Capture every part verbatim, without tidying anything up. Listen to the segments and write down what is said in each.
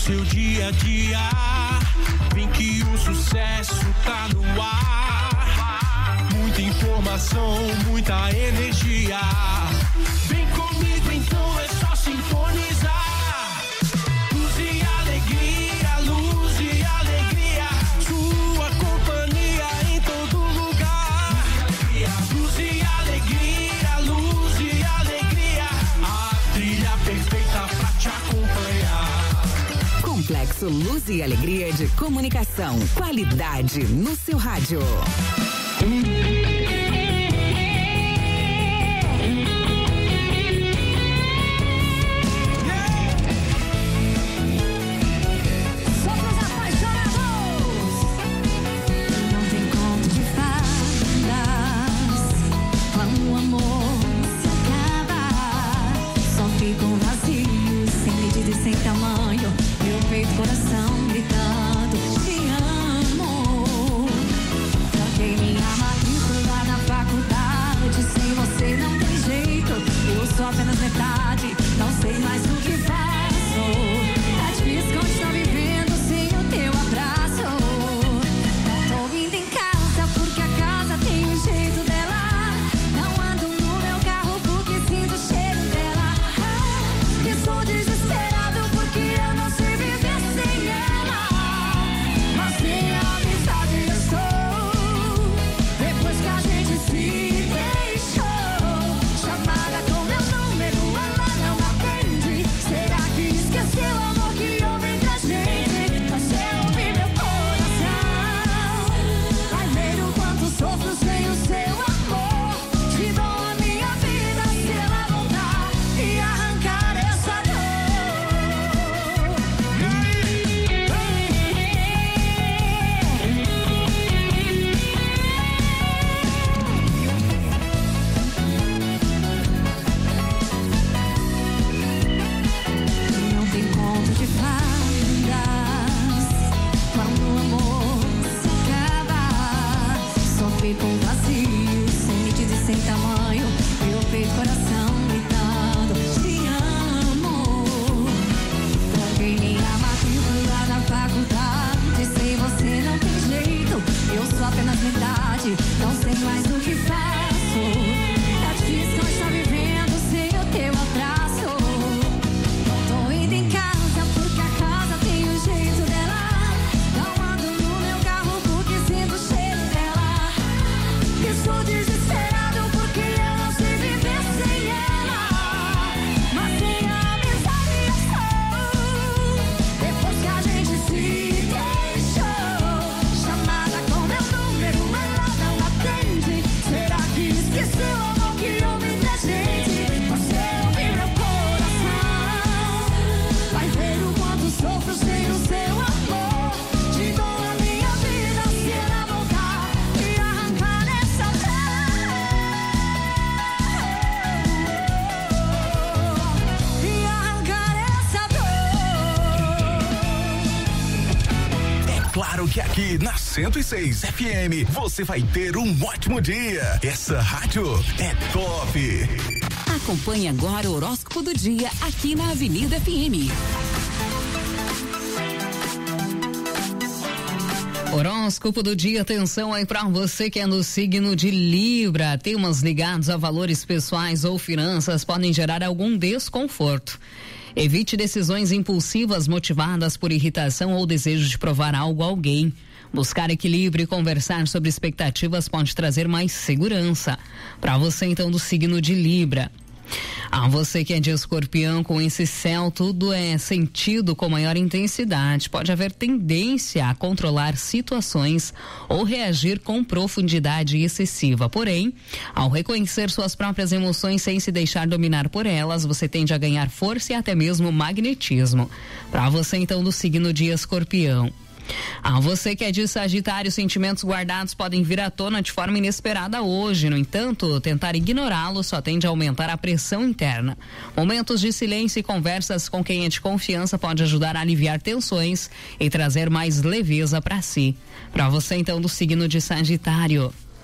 seu dia a dia. Vem que o sucesso tá no ar. Muita informação, muita energia. Vem comigo então, é só sintonizar. Luz e alegria, luz e alegria. Sua companhia em todo lugar. Luz e alegria, luz e alegria. A trilha perfeita pra te acompanhar. Complexo Luz e Alegria de Comunicação. Qualidade no seu rádio. Com vazio, sem medida e sem tamanho, meu peito, coração gritando, te amo. Troquei minha matrícula na faculdade, sem você não tem jeito, eu sou apenas metade, não sei mais o que faço. Tá difícil continuar vivendo sem o teu abraço. Não tô indo em casa porque a casa tem um jeito dela. Não ando no meu carro porque sinto o cheiro dela. Estou desesperado porque eu não sei viver sem ela. Mas sem a amizade eu estou. Depois que a gente se deixou, chamada com meu número, ela não atende. Será que esqueceu o amor que houve entre a gente? Você ouve meu coração. Vai ver o quanto sofro sem o seu amor. Te dou a minha vida se ela voltar e arrancar essa dor. Não tem conto de fadas quando o amor se acaba. Só fico um vazio, sem medida e sem tamanho. Meu peito, coração gritando, te amo. Troquei minha matrícula na faculdade, sem você não tem jeito, eu sou apenas metade, não sei mais o que faço. Tá difícil continuar vivendo sem o teu abraço. Não tô indo em casa porque a casa tem o jeito dela. Não ando no meu carro porque sinto o cheiro dela. Estou desesperado porque eu não sei viver sem ela. Mas sem a amizade eu sou. Depois que a gente se deixou, chamada com meu número, ela não atende. Será que esqueceu o amor que houve entre a gente? Você ouve meu coração. Vai ver o quanto sofro sem o seu amor. Te dou a minha vida se ela voltar e arrancar essa dor. E arrancar essa dor. É claro que aqui na cento e seis F M você vai ter um ótimo dia. Essa rádio é top. Acompanhe agora o horóscopo do dia aqui na Avenida F M. Horóscopo do dia, atenção aí pra você que é no signo de Libra. Temas ligados a valores pessoais ou finanças podem gerar algum desconforto. Evite decisões impulsivas motivadas por irritação ou desejo de provar algo a alguém. Buscar equilíbrio e conversar sobre expectativas pode trazer mais segurança. Para você então do signo de Libra. A você que é de Escorpião, com esse céu tudo é sentido com maior intensidade. Pode haver tendência a controlar situações ou reagir com profundidade excessiva. Porém, ao reconhecer suas próprias emoções sem se deixar dominar por elas, você tende a ganhar força e até mesmo magnetismo. Para você então do signo de Escorpião. A você que é de Sagitário, sentimentos guardados podem vir à tona de forma inesperada hoje. No entanto, tentar ignorá-los só tende a aumentar a pressão interna. Momentos de silêncio e conversas com quem é de confiança pode ajudar a aliviar tensões e trazer mais leveza para si. Para você então do signo de Sagitário.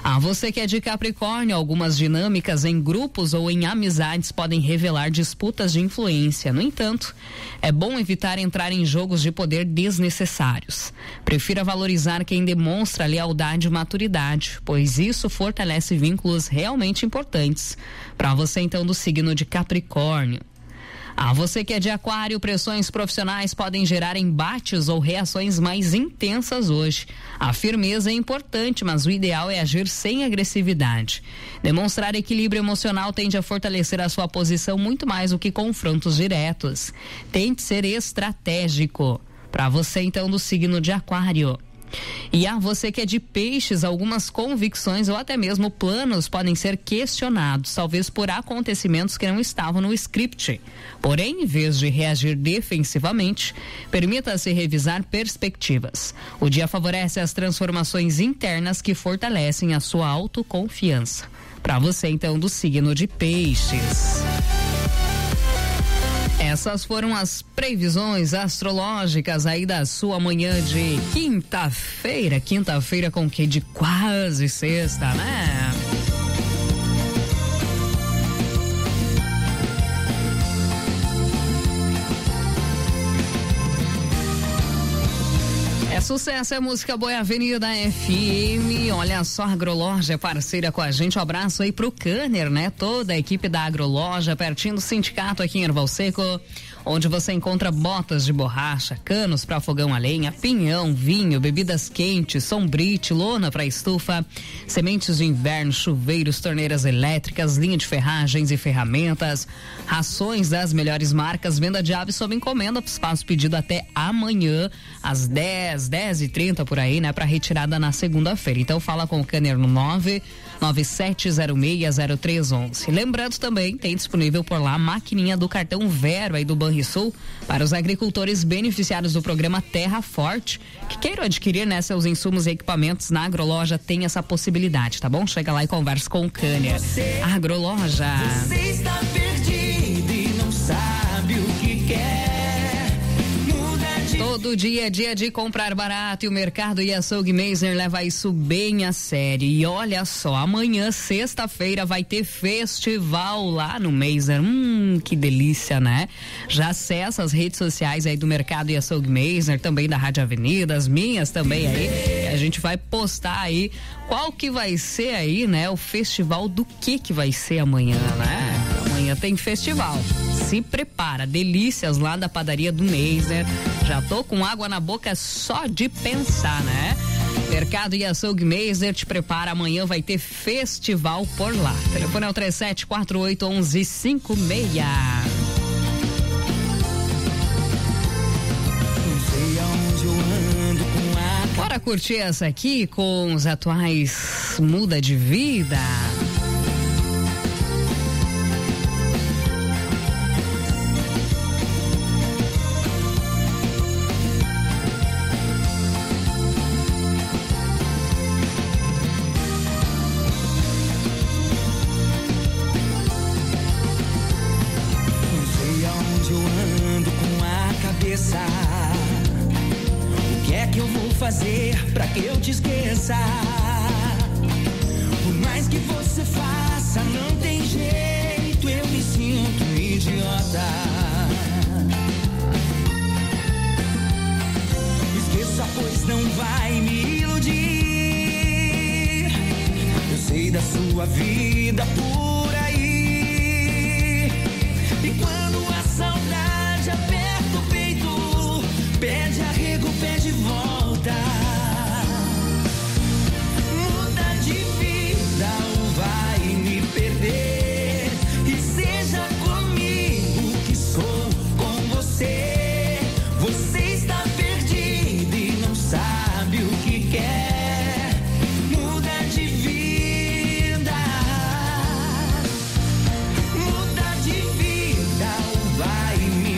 A você que é de Capricórnio, algumas dinâmicas em grupos ou em amizades podem revelar disputas de influência. No entanto, é bom evitar entrar em jogos de poder desnecessários. Prefira valorizar quem demonstra lealdade e maturidade, pois isso fortalece vínculos realmente importantes. Para você então do signo de Capricórnio. A você que é de Aquário, pressões profissionais podem gerar embates ou reações mais intensas hoje. A firmeza é importante, mas o ideal é agir sem agressividade. Demonstrar equilíbrio emocional tende a fortalecer a sua posição muito mais do que confrontos diretos. Tente ser estratégico. Para você então do signo de Aquário. E a você que é de Peixes, algumas convicções ou até mesmo planos podem ser questionados, talvez por acontecimentos que não estavam no script. Porém, em vez de reagir defensivamente, permita-se revisar perspectivas. O dia favorece as transformações internas que fortalecem a sua autoconfiança. Para você, então, do signo de Peixes. Essas foram as previsões astrológicas aí da sua manhã de quinta-feira. Quinta-feira com que de quase sexta, né? É sucesso, é música boa, Avenida F M. Olha só, a Agroloja é parceira com a gente. Um abraço aí pro Canner, né? Toda a equipe da Agroloja, pertinho do sindicato aqui em Erval Seco, onde você encontra botas de borracha, canos para fogão a lenha, pinhão, vinho, bebidas quentes, sombrite, lona para estufa, sementes de inverno, chuveiros, torneiras elétricas, linha de ferragens e ferramentas, rações das melhores marcas, venda de aves sob encomenda, espaço pedido até amanhã às dez, dez e trinta por aí, né? Para retirada na segunda-feira. Então fala com o Canner no nove nove sete zero seis zero três um um. Lembrando também, tem disponível por lá a maquininha do cartão Vero aí do Banrisul para os agricultores beneficiários do programa Terra Forte, que queiram adquirir, né, seus insumos e equipamentos na Agroloja, tem essa possibilidade, tá bom? Chega lá e conversa com o Canner. Agroloja. Você está perdido e não sabe o que quer. Todo dia é dia de comprar barato e o Mercado e Açougue Meisner leva isso bem a sério. E olha só, amanhã, sexta-feira, vai ter festival lá no Meisner. Hum, que delícia, né? Já acessa as redes sociais aí do Mercado e Açougue Meisner, também da Rádio Avenida, as minhas também aí. A gente vai postar aí qual que vai ser aí, né? O festival do que que vai ser amanhã, né? Amanhã tem festival. Se prepara, delícias lá da padaria do Meisner. Já tô com água na boca só de pensar, né? Mercado e Açougue Meisner te prepara, amanhã vai ter festival por lá. O telefone é o três sete quatro oito um um cinco seis. Bora curtir essa aqui com os atuais Muda de Vida. O que é que eu vou fazer pra que eu te esqueça? Por mais que você faça, não tem jeito, eu me sinto um idiota. Esqueça, pois não vai me iludir. Eu sei da sua vida por aí. E quando a saudade aperta o peito, pede arrego, pede volta. Muda de vida ou vai me perder. E seja comigo que sou com você. Você está perdido e não sabe o que quer. Muda de vida. Muda de vida ou vai me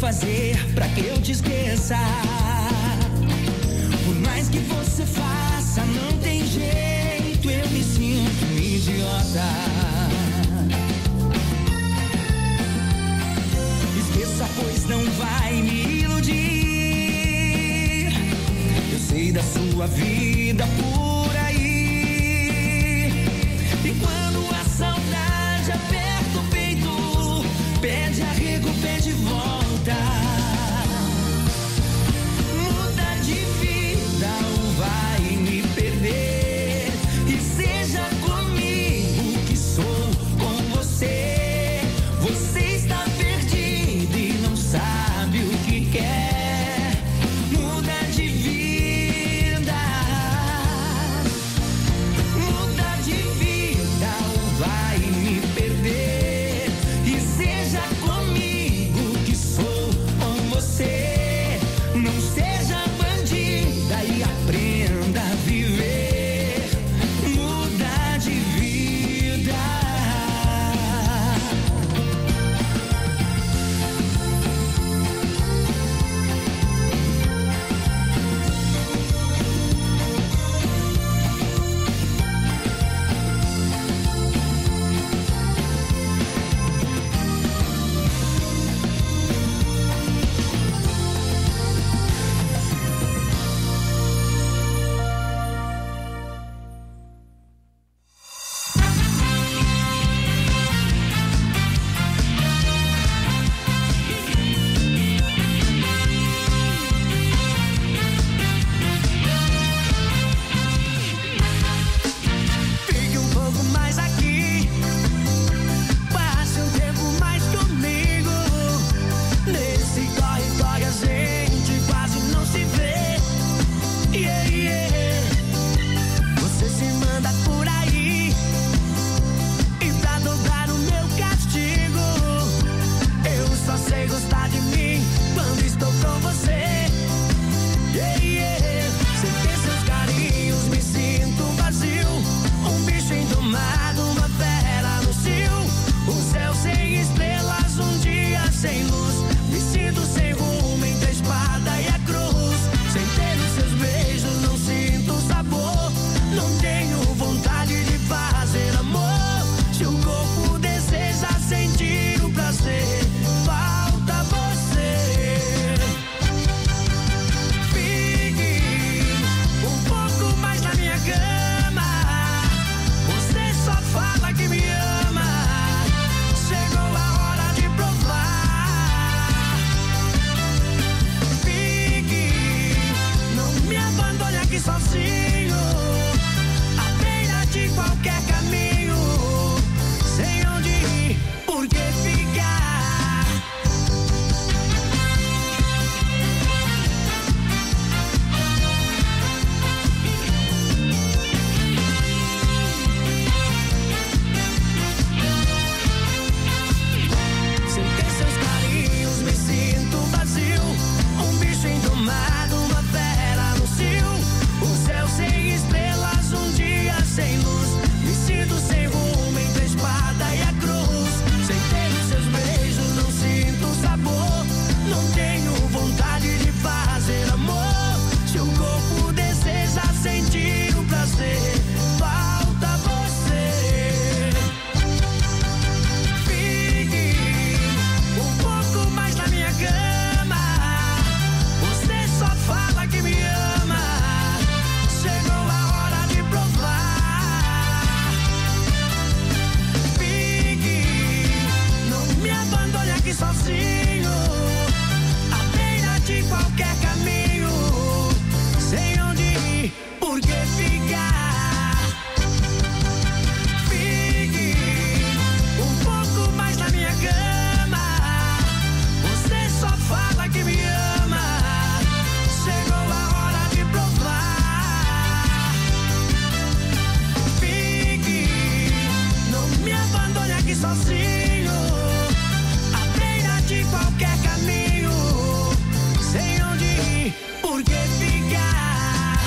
fazer pra que eu te esqueça? Por mais que você faça, não tem jeito, eu me sinto um idiota. Esqueça, pois não vai me iludir. Eu sei da sua vida por aí. E quando a saudade aperta o peito, pede arrego, pede volta. Muda de vida ou vai me perder. E seja comigo que sou com você. Você está perdido e não sabe o que quer. Muda de vida. Muda de vida ou vai me perder. E seja comigo que sou com você. Não seja bandida e aprenda a viver. Muda de vida. Fique um pouco mais aqui. Passe um tempo mais comigo. Nesse corre-corre a gente quase não se vê. Yeah, yeah. Você se manda por aí. E pra dobrar o meu castigo, eu só sei gostar de mim quando estou com você. Yeah, yeah. Sem ter seus carinhos me sinto vazio. Um bicho indomado, uma fera no cio. Um céu sem estrelas, um dia sem luz. Me sinto sem rumo entre a espada e a cruz. Sem ter os seus beijos não sinto sabor. Não tenho vontade de fazer amor. Se o corpo deseja sentir o prazer, falta você. Fique um pouco mais na minha cama. Você só fala que me ama. Chegou a hora de provar. Fique, não me abandone aqui sozinho. À beira de qualquer caminho. Sem onde ir, por que ficar? Sem ter seus carinhos me sinto vazio. Um bicho indomado, uma fera no cio. Um céu sem estrelas, um dia sem luz. Me sinto sem rumo entre a espada e a cruz. Sem ter os seus beijos não sinto sabor. Não tenho vontade de fazer amor. Se o corpo deseja sentir o prazer, falta você. Fique um pouco mais na minha cama. Você só fala que me ama. Chegou a hora de provar. Fique, não me abandone aqui sozinho. À beira de qualquer caminho. Sem onde ir, por que ficar? Fique um pouco mais na minha cama. Você só fala que me ama. Chegou a hora de provar. Fique, não me abandone aqui sozinho. À beira de qualquer caminho. Sem onde ir, por que ficar?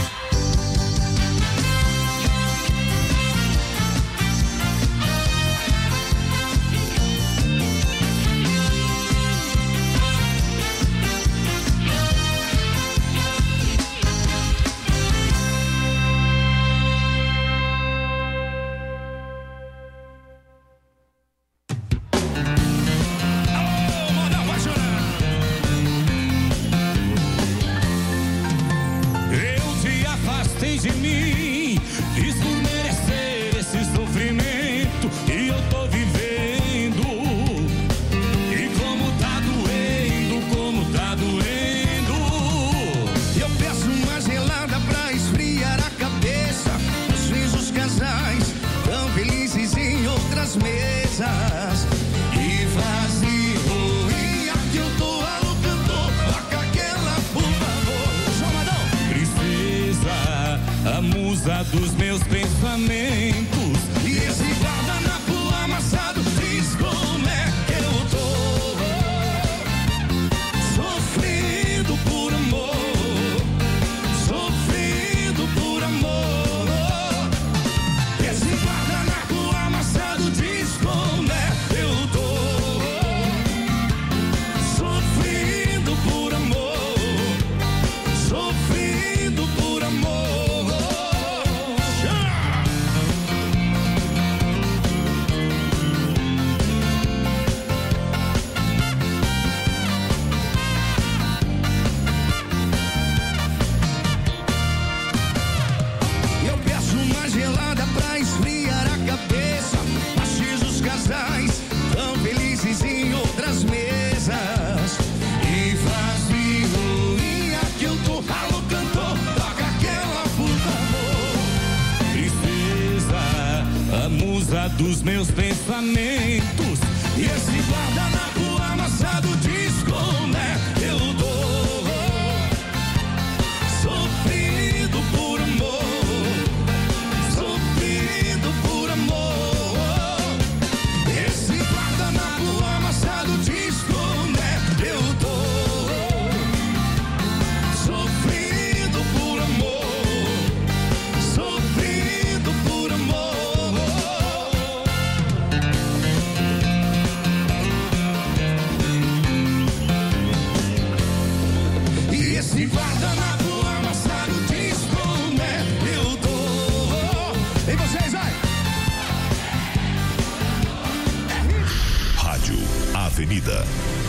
casa dos meus pensamentos. E esse guardanapo amassado de esconder eu dou, sofrido por amor, sofrido por amor. Esse guardanapo amassado de esconder eu dou, sofrido por amor, sofrido por amor. E esse guardanapo amassado de esconder eu dou. E vocês, vai! Rádio Avenida.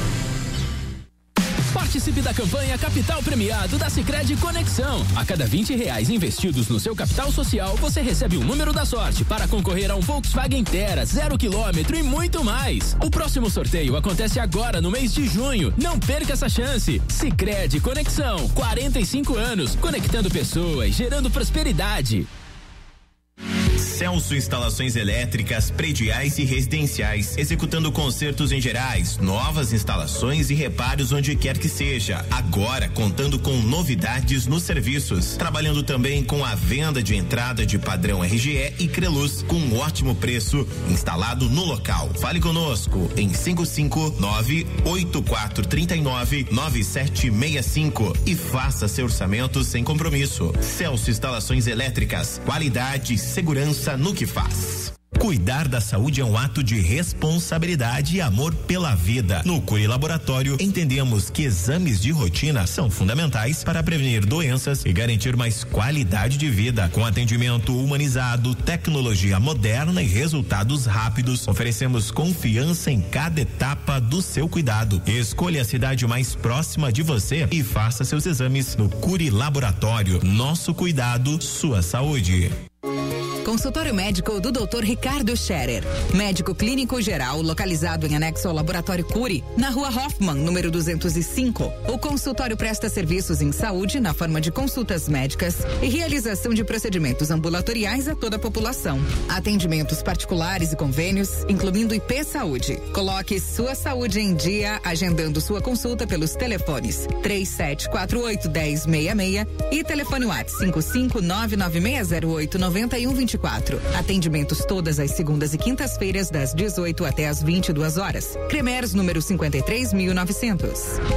Participe da campanha Capital Premiado da Sicredi Conexão. A cada vinte reais investidos no seu capital social, você recebe um número da sorte para concorrer a um Volkswagen Tera, zero quilômetro e muito mais. O próximo sorteio acontece agora no mês de junho. Não perca essa chance. Sicredi Conexão, quarenta e cinco anos, conectando pessoas, gerando prosperidade. Celso Instalações Elétricas, Prediais e Residenciais, executando consertos em gerais, novas instalações e reparos onde quer que seja. Agora contando com novidades nos serviços, trabalhando também com a venda de entrada de padrão R G E e Creluz, com um ótimo preço, instalado no local. Fale conosco em cinco cinco nove oito quatro três nove nove sete seis cinco e faça seu orçamento sem compromisso. Celso Instalações Elétricas, qualidade e segurança no que faz. Cuidar da saúde é um ato de responsabilidade e amor pela vida. No Curi Laboratório, entendemos que exames de rotina são fundamentais para prevenir doenças e garantir mais qualidade de vida. Com atendimento humanizado, tecnologia moderna e resultados rápidos, oferecemos confiança em cada etapa do seu cuidado. Escolha a cidade mais próxima de você e faça seus exames no Curi Laboratório. Nosso cuidado, sua saúde. Consultório médico do doutor Ricardo Scherer. Médico clínico geral, localizado em anexo ao Laboratório Curi, na Rua Hoffman, número duzentos e cinco. O consultório presta serviços em saúde na forma de consultas médicas e realização de procedimentos ambulatoriais a toda a população. Atendimentos particulares e convênios, incluindo I P Saúde. Coloque sua saúde em dia, agendando sua consulta pelos telefones três sete quatro oito, um zero seis seis e telefone WhatsApp cinco cinco nove nove seis zero oito nove um dois quatro. Atendimentos todas as segundas e quintas-feiras, das dezoito até as vinte e duas horas. Cremers, número cinquenta e três mil e novecentos.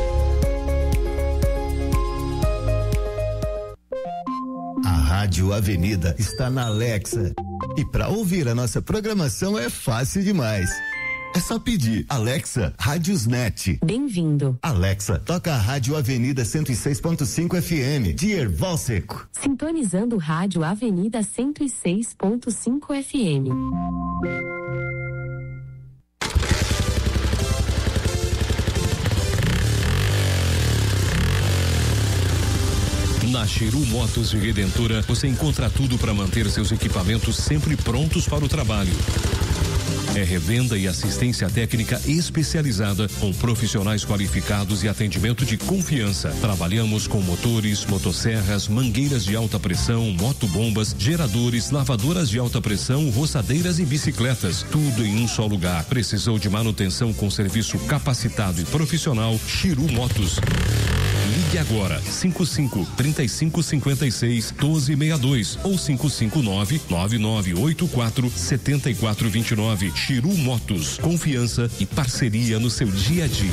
A Rádio Avenida está na Alexa. E para ouvir a nossa programação é fácil demais. É só pedir, Alexa, Rádiosnet. Bem-vindo. Alexa, toca a Rádio Avenida cento e seis ponto cinco F M, de Erval Seco. Sintonizando Rádio Avenida cento e seis ponto cinco F M. Na Chiru Motos de Redentora, você encontra tudo para manter seus equipamentos sempre prontos para o trabalho. É revenda e assistência técnica especializada com profissionais qualificados e atendimento de confiança. Trabalhamos com motores, motosserras, mangueiras de alta pressão, motobombas, geradores, lavadoras de alta pressão, roçadeiras e bicicletas. Tudo em um só lugar. Precisou de manutenção com serviço capacitado e profissional? Chiru Motos. Ligue agora cinco cinco, três cinco cinco seis, um dois seis dois ou cinco cinco nove, nove nove oito quatro, sete quatro dois nove. Chiru Motos, confiança e parceria no seu dia a dia.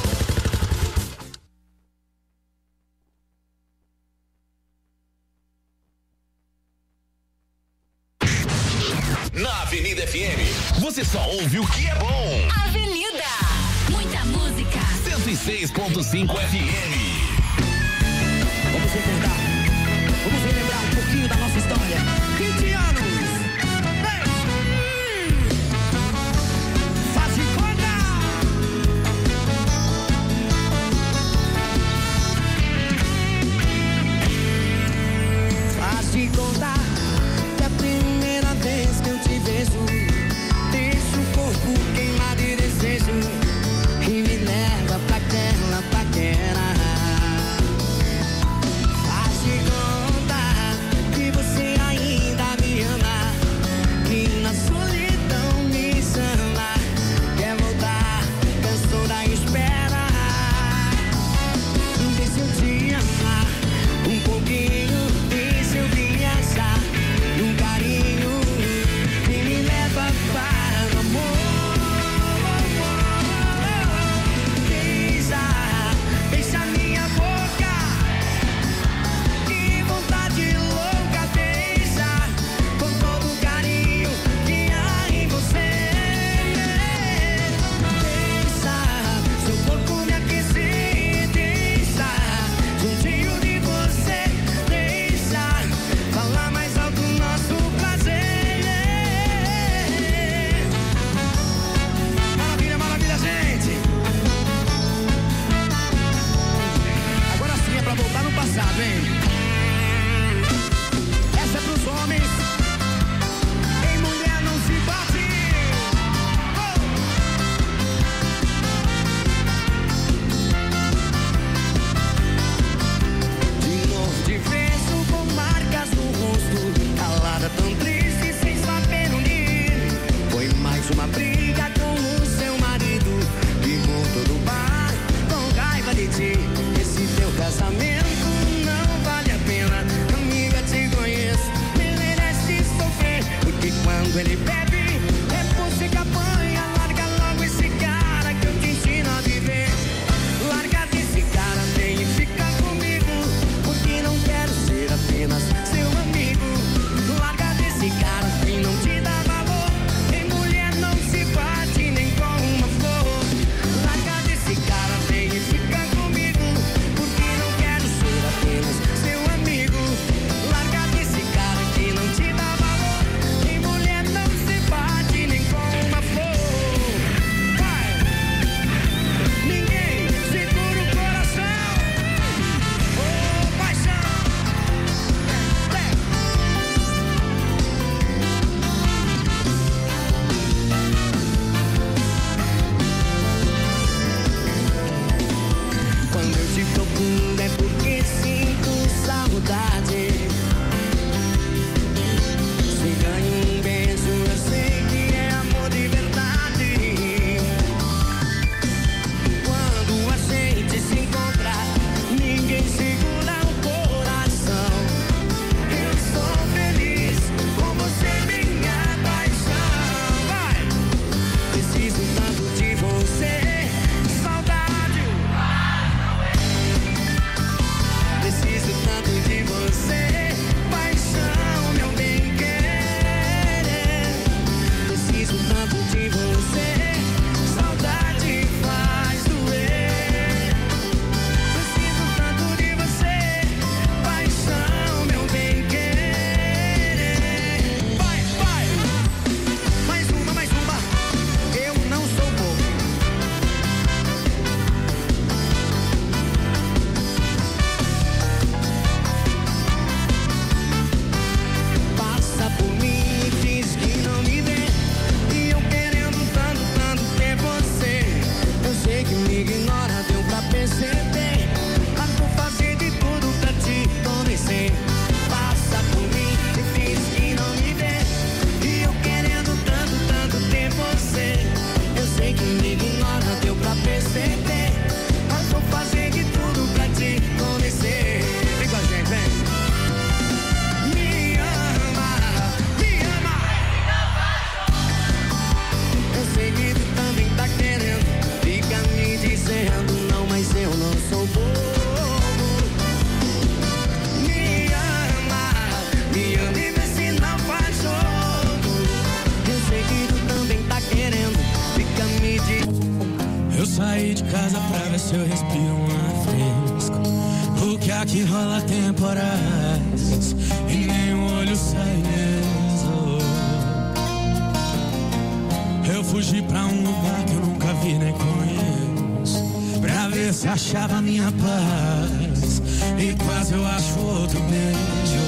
Na Avenida F M, você só ouve o que é bom. Avenida, muita música. cento e seis ponto cinco F M. Vamos recordar, vamos relembrar um pouquinho da nossa história. vinte anos. Hey. Faz de conta. Faz de conta que a primeira vez que eu te vejo, deixo o corpo queimado de desejo e me leva pra aquela paquera. Faz de conta que você ainda Preciso tanto de você. Saudade faz doer. Preciso tanto de você. Paixão, meu bem querer. Vai, vai. Mais uma, mais uma. Eu não sou bobo. Passa por mim, diz que não me vê. E eu querendo tanto, tanto ter você. Eu sei que me ignora, deu pra perceber. Mas vou fazer de tudo pra te convencer. Passa por mim, diz que não me vê. E eu querendo tanto, tanto ter você. Eu sei que me ignora, deu pra perceber. Mas vou fazer de tudo pra te convencer. Vem com a gente, vem. Me ama, me ama. Eu sei que tu também tá querendo. Fica me dizendo não, mas eu não sou bobo. Me ama, me ama e vê se não faz jogo. Eu sei que tu também tá querendo. Fica me dizendo. Eu saí de casa pra ver se eu respiro um ar fresco. Porque aqui rola temporais e nem o olho sai mesmo. Eu fugi pra um lugar que eu nunca vi nem conheço, pra ver se achava minha paz. E quase eu acho outro beijo.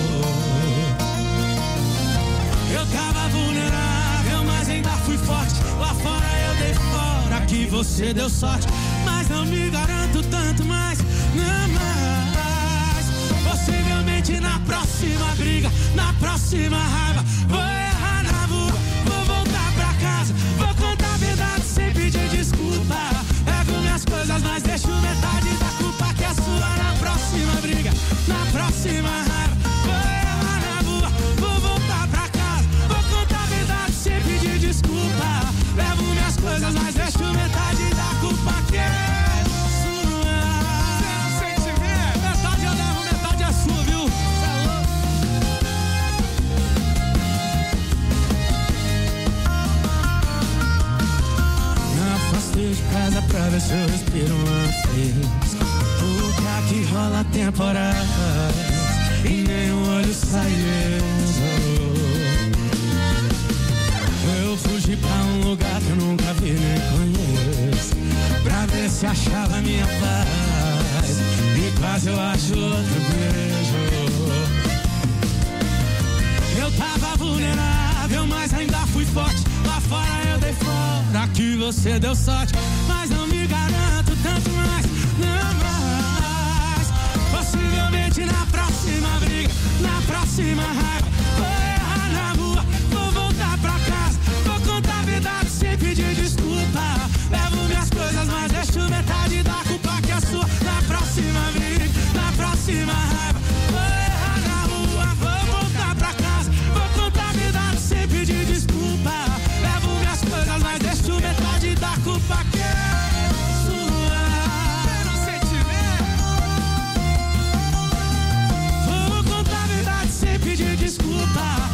Eu tava vulnerável, mas ainda fui forte. Lá fora eu dei fora, aqui você deu sorte. Mas não me garanto tanto mais, não mais. Possivelmente na próxima briga, na próxima raiva, vou errar na rua, vou voltar pra casa, vou contar a verdade sem pedir desculpa. Pego minhas coisas, mas deixo metade da culpa que é sua. Na próxima briga, na próxima raiva, vou errar na rua, vou voltar pra casa, vou contar a verdade sem pedir desculpa. Levo minhas coisas, mas deixo metade da culpa que é sua. Você não sente ver? Metade eu levo, metade é sua, viu? Cê é louco? Me afastei de casa pra ver se eu respiro um ar fresco. Porque aqui rola temporais e nem o olho sai mesmo. Eu fugi pra um lugar que eu nunca vi nem conheço, pra ver se achava minha paz. E quase eu acho outro beijo. Eu tava vulnerável, mas ainda fui forte. Lá fora eu dei fora, aqui você deu sorte. Mas não me garanto tanto mais, não mais. Possivelmente na próxima briga, na próxima raiva, vou errar na rua, vou voltar pra casa, vou contar a verdade sem pedir desculpa. Levo minhas coisas, mas deixo metade da culpa que é sua. Na próxima briga, na próxima raiva, vou errar na rua, vou voltar pra casa, vou contar a verdade sem pedir desculpa. Levo minhas coisas, mas deixo metade da culpa que é sua. Não sente ver? Vou contar a verdade sem pedir desculpa.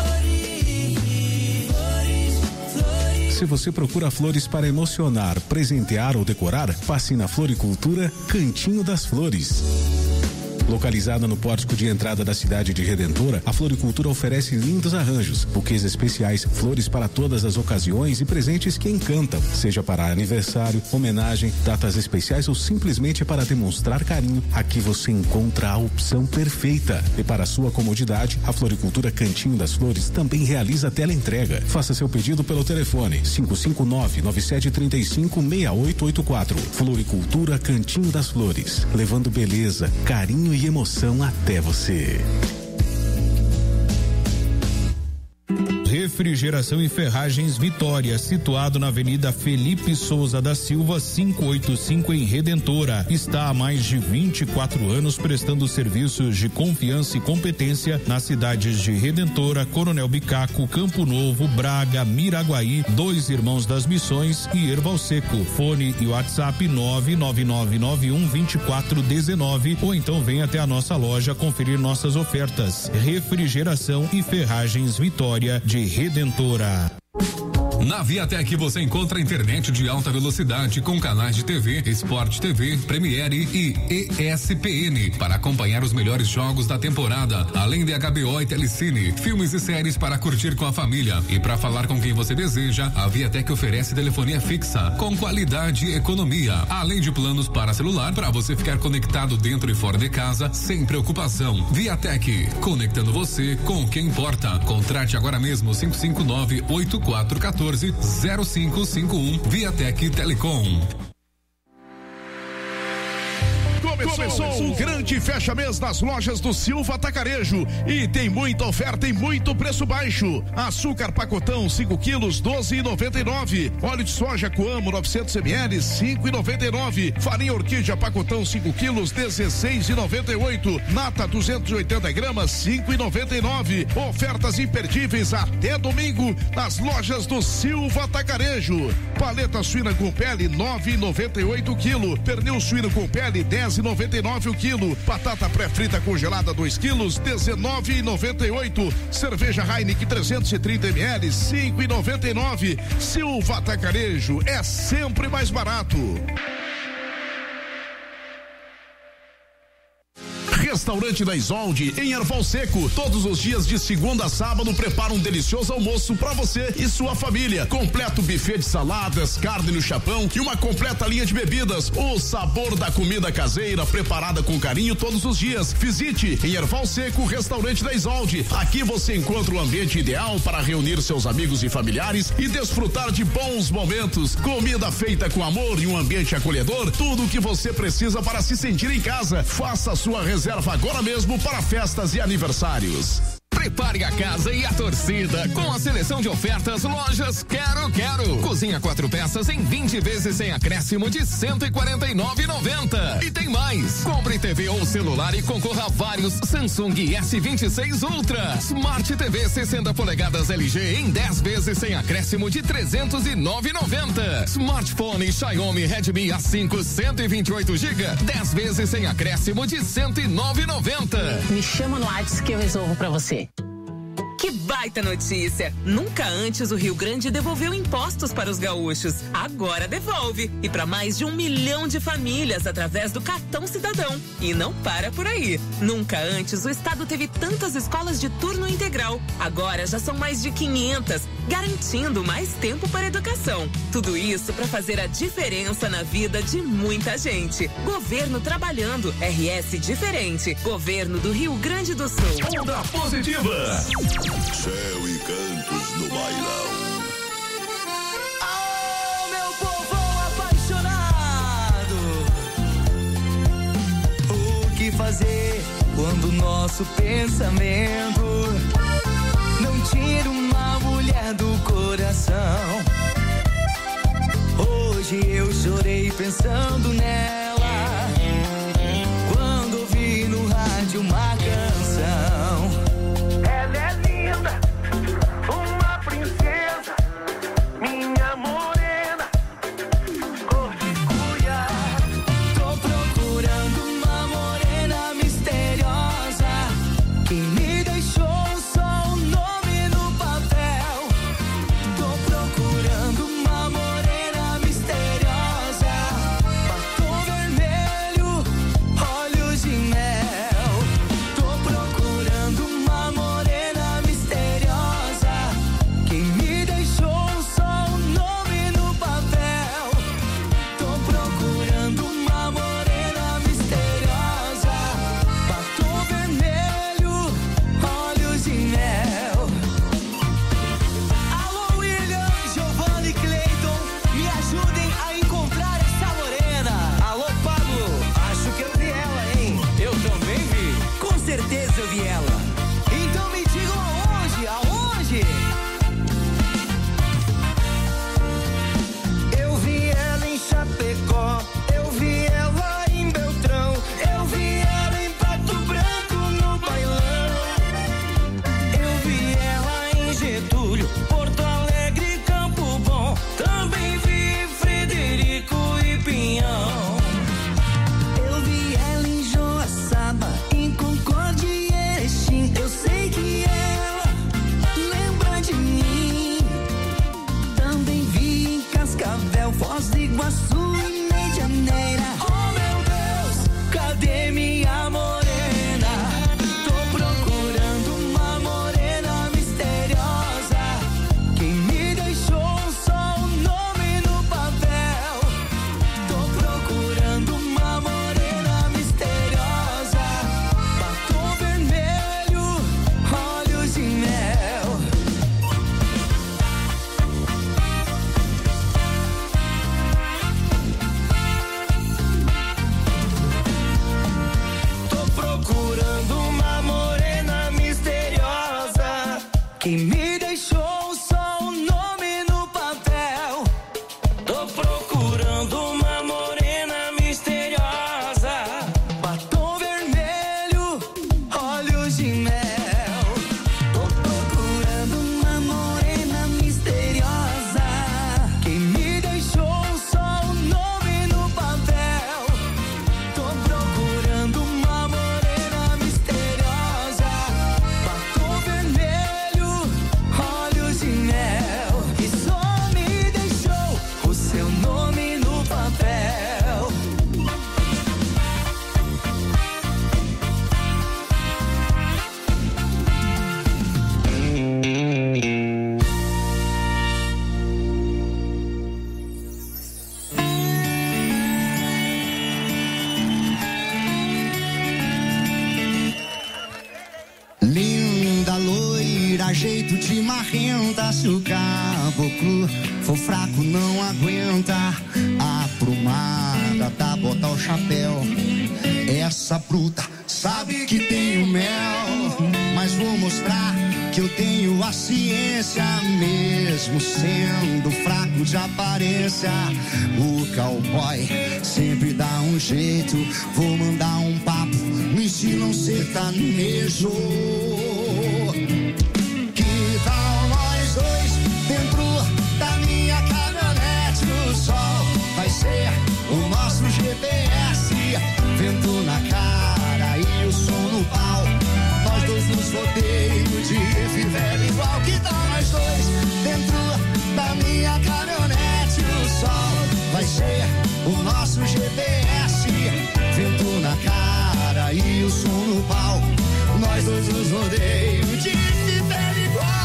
Se você procura flores para emocionar, presentear ou decorar, passe na Floricultura Cantinho das Flores. Localizada no pórtico de entrada da cidade de Redentora, a Floricultura oferece lindos arranjos, buquês especiais, flores para todas as ocasiões e presentes que encantam, seja para aniversário, homenagem, datas especiais ou simplesmente para demonstrar carinho. Aqui você encontra a opção perfeita. E para sua comodidade, a Floricultura Cantinho das Flores também realiza teleentrega. Faça seu pedido pelo telefone cinco cinco nove, nove sete três cinco, seis oito oito quatro. Floricultura Cantinho das Flores, levando beleza, carinho e emoção até você. Refrigeração e Ferragens Vitória, situado na Avenida Felipe Souza da Silva, quinhentos e oitenta e cinco, em Redentora. Está há mais de vinte e quatro anos prestando serviços de confiança e competência nas cidades de Redentora, Coronel Bicaco, Campo Novo, Braga, Miraguaí, Dois Irmãos das Missões e Erval Seco. Fone e WhatsApp nove nove nove nove um dois quatro um nove ou então venha até a nossa loja conferir nossas ofertas. Refrigeração e Ferragens Vitória de Redentora. Na Viatec você encontra internet de alta velocidade com canais de T V, Sport T V, Premiere e E S P N para acompanhar os melhores jogos da temporada, além de H B O e Telecine, filmes e séries para curtir com a família. E para falar com quem você deseja, a Viatec oferece telefonia fixa com qualidade e economia, além de planos para celular para você ficar conectado dentro e fora de casa sem preocupação. Viatec, conectando você com o que importa. Contrate agora mesmo cinco cinco nove, oito quatro um quatro, zero cinco cinco um. Viatec Telecom. Começou, Começou o grande fecha-mês das lojas do Silva Atacarejo e tem muita oferta e muito preço baixo. Açúcar pacotão cinco quilos, doze e noventa e nove. Óleo de soja Coamo novecentos mililitros, cinco e noventa e nove. Farinha Orquídea pacotão cinco quilos, dezesseis e noventa e oito. Nata duzentos e oitenta gramas, cinco e noventa e nove. Ofertas imperdíveis até domingo nas lojas do Silva Atacarejo. Paleta suína com pele nove e noventa e oito quilo. Pernil suíno com pele dez e noventa e nove o quilo. Batata pré-frita congelada dois quilos, dezenove e noventa e oito. Cerveja Heineken trezentos e trinta mililitros, cinco e noventa e nove. Silva Atacarejo é sempre mais barato. Restaurante da Isolde em Erval Seco. Todos os dias de segunda a sábado prepara um delicioso almoço para você e sua família. Completo buffet de saladas, carne no chapão e uma completa linha de bebidas. O sabor da comida caseira preparada com carinho todos os dias. Visite em Erval Seco, Restaurante da Isolde. Aqui você encontra o ambiente ideal para reunir seus amigos e familiares e desfrutar de bons momentos. Comida feita com amor e um ambiente acolhedor. Tudo o que você precisa para se sentir em casa. Faça a sua reserva agora mesmo para festas e aniversários. Prepare a casa e a torcida com a seleção de ofertas Lojas Quero Quero. Cozinha quatro peças em vinte vezes sem acréscimo de cento e quarenta e nove reais e noventa centavos. E tem mais. Compre T V ou celular e concorra a vários Samsung S vinte e seis Ultra, Smart T V sessenta polegadas L G em dez vezes sem acréscimo de trezentos e nove reais e noventa centavos. Smartphone Xiaomi Redmi A cinco cento e vinte e oito gigas, dez vezes sem acréscimo de cento e nove reais e noventa centavos. Me chama no WhatsApp que eu resolvo pra você. Que baita notícia! Nunca antes o Rio Grande devolveu impostos para os gaúchos. Agora devolve. E para mais de um milhão de famílias através do Cartão Cidadão. E não para por aí. Nunca antes o estado teve tantas escolas de turno integral. Agora já são mais de quinhentas, garantindo mais tempo para a educação. Tudo isso para fazer a diferença na vida de muita gente. Governo trabalhando. R S diferente. Governo do Rio Grande do Sul. Onda positiva. Céu e cantos no bailão. Oh, meu povo apaixonado, o que fazer quando nosso pensamento não tira uma mulher do coração? Hoje eu chorei pensando nela, quando ouvi no rádio uma canção. Ela é linda, uma princesa, minha morena, cor de cuia. Tô procurando uma morena misteriosa, que me deixou só o nome no papel. Tô procurando uma morena misteriosa, batom peneira. Oh meu Deus, cadê minha morena? Tô procurando uma morena misteriosa. Quem me deixou só o nome no papel. Tô procurando uma morena misteriosa. Batom vermelho, olhos de mel. Tô procurando uma morena misteriosa. Quem me deixou só o nome no papel. Tô procurando uma morena misteriosa. Batom vermelho, olhos de mel. Tô procurando uma morena misteriosa. Quem me deixou só o nome no papel. Tô procurando uma morena misteriosa. Batom vermelho, olhos de mel. E só me deixou o seu nome no papel. Linda loira, jeito de marrenta. Se o caboclo for fraco, não aguenta. Aprumada, dá bota o chapéu. Essa bruta sabe que tenho mel, mas vou mostrar que eu tenho a ciência. Mesmo sendo fraco de aparência, o cowboy sempre dá um jeito. Vou mandar um papo no estilo sertanejo. Que tal nós dois dentro da minha caminhonete? O sol vai ser o nosso G P S. Vento na cara e o som no pau. Nós dois nos rodeios de fivela igual. Que tal nós dois dentro da minha caminhonete? O sol vai ser o nosso G P S. Vento na cara e o som no pau. Nós dois nos rodeios de fivela igual.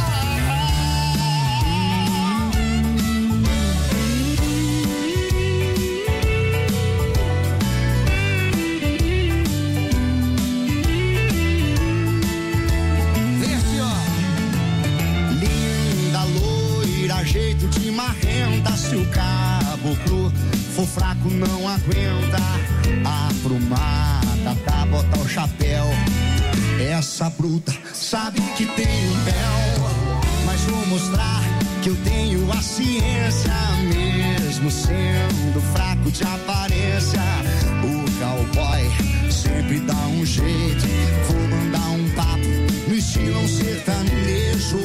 Jeito de marrenta. Se o caboclo for fraco, não aguenta. Aprumada, tá, bota o chapéu. Essa bruta sabe que tem um mel, mas vou mostrar que eu tenho a ciência. Mesmo sendo fraco de aparência, o cowboy sempre dá um jeito. Vou mandar um papo no estilo sertanejo.